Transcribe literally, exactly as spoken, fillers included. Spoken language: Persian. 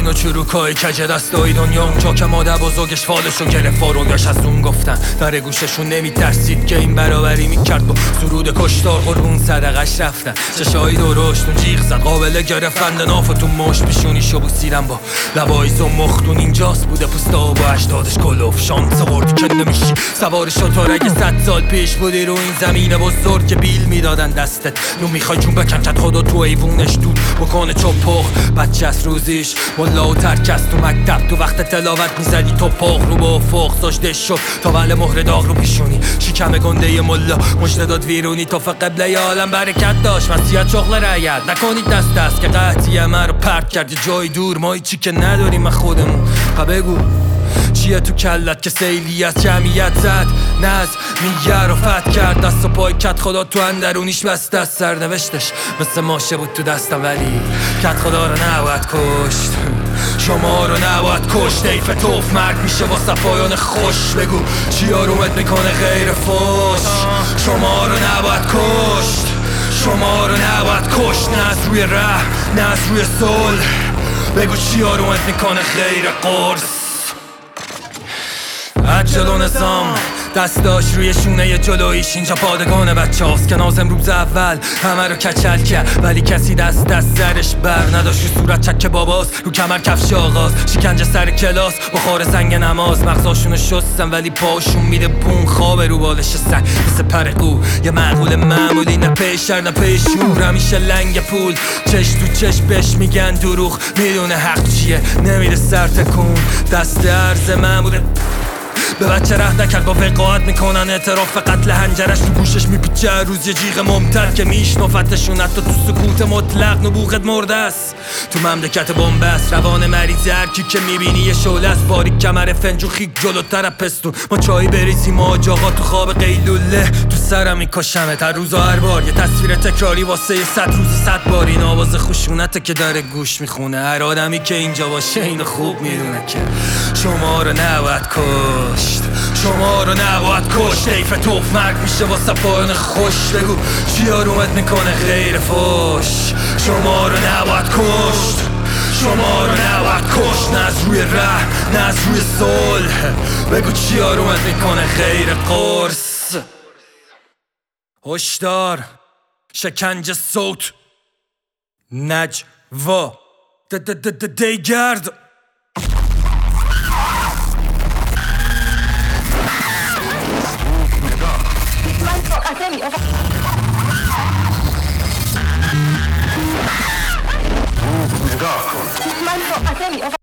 و چروکای کج دستای دنیا، اونجا که مادر بزرگش فالشو گرفت فاروقش از اون گفتن در گوششون نمیترسید که این برابری میکرد با سرود کشتار قربون صدقش رفتن. چشایی درشت اون جیغ زد قابل گرفتن ناف تو مشت پیشونیشو بوسیدم با لبایز و مختون اینجاست بوده پوستا با هشتادش کلوف شانس آوردی که نمیشی سوار شطور اگه صد سال پیش بودی رو این زمین بزرگ که بیل میدادن دستت نو میخوای جون بکنچت خدا تو ایوونش دود بکنه چپخ بچه از روزیش ملا و ترکست تو مکتب تو وقت تلاوت میزدی تو پاخ رو با افق ساشده شد تا ول مهر داغ رو پیشونی شکم گنده ملا مجده داد ویرونی تا قبله عالم برکت داشت وصیت شغل رعیت نکنید دست دست که قحطی من رو پرت کردی جای دور ما هیچی که نداریم من خودمون پا بگو چیه تو کلت که سیلی از جمعیت زد نز میگه رو فتح کرد دست و پای کت خدا تو اندرونیش بست دست سرنوشتش مثل ماشه بود تو دستم ولی کت خدا رو نباید کشت شما رو نباید کشت ایف توف مرگ میشه با صفایان خوش بگو چی آرومت میکنه غیر فوش شما رو نباید کشت شما رو نباید کشت نه از روی ره نه از روی صلح بگو چی آرومت میکنه غیر قرص عجل و نظام دستاش روی شونه جلویش اینجا پادگان بچه هاست که نازم روز اول همه رو کچل کرد ولی کسی دست دست سرش بر نداشت رو صورت چک باباست رو کمر کفش آغاز شکنجه سر کلاس بخار زنگ نماز مغزاشونو شستن ولی پاشون میده بون خواب رو بالش سنگ مثل پرقو یه معقول معمولی نه پیشر نه پیشور همیشه لنگ پول چش تو چش بهش میگن دروغ میدونه حق چیه نمیره سر تکون دست عرض معموله به بچه ره نکرد با وقاعت میکنن اعتراف قتل هنجرش تو گوشش میپیچه روز یه جیغ ممتد که میشنفتشون حتی تو سکوت مطلق نبوغت مرده است تو مملکت بنبست روان مریض هرکی که میبینی یه شعله است باریک کمر فنجو خیک جلوتر پستون ما چایی بریزیم آج آقا تو خواب قیلوله تو سرم میکشمت هر روز و هر بار یه تصویر تکراری واسه یه صد روز صد بار این آواز خشونته که داره گوش میخونه هر آدمی که اینجا باشه اینو خوب میدونه که شما رو نباید کشت شما رو نباید کشت ایف توف مرگ میشه با صفایان خوش بگو چی آرومت میکنه غیر فوش شما رو نباید کشت شما رو نباید کشت نه از روی ره نه از روی صلح بگو چی آرومت میکنه غیر قرص هشدار شکنجه صوت نجوا دیگرد من